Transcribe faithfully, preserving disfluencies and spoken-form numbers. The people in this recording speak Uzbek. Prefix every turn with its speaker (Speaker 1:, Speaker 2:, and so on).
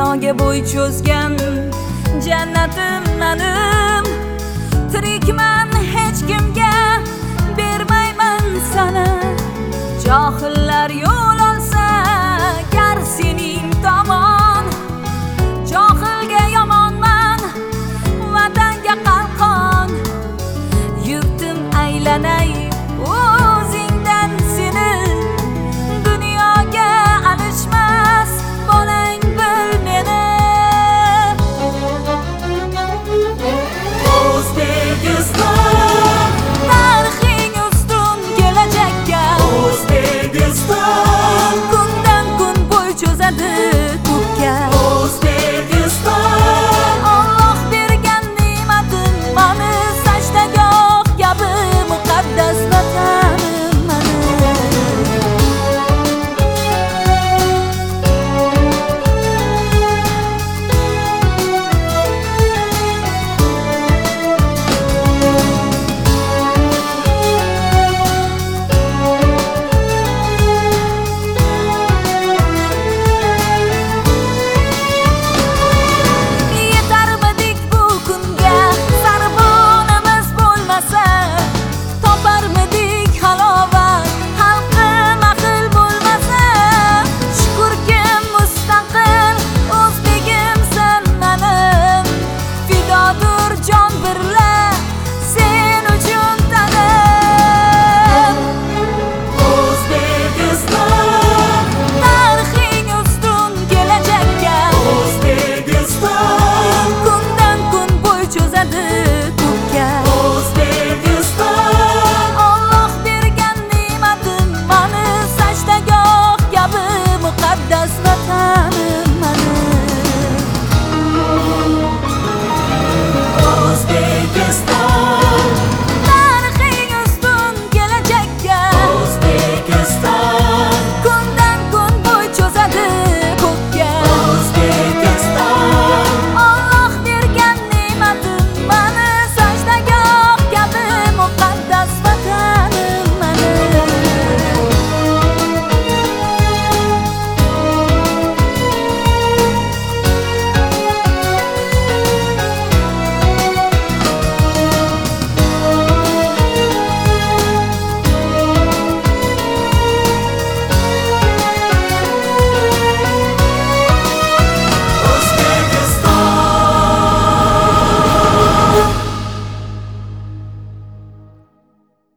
Speaker 1: dunyoga bo'y cho'zgan jannatim menim. Tirikman hech kimga bermayman sana. Johillar yo'l olsa gar sening tomon, johilga yomonman vatanga qalqon. Yurtim aylanay o'zingdan seni, dunyoga alishmas bolang bil meni.
Speaker 2: O'zbekiston
Speaker 1: Tarixing ustun kelajakka,
Speaker 2: O'zbekiston
Speaker 1: kundan kun bo'y cho'zadi ko'kka.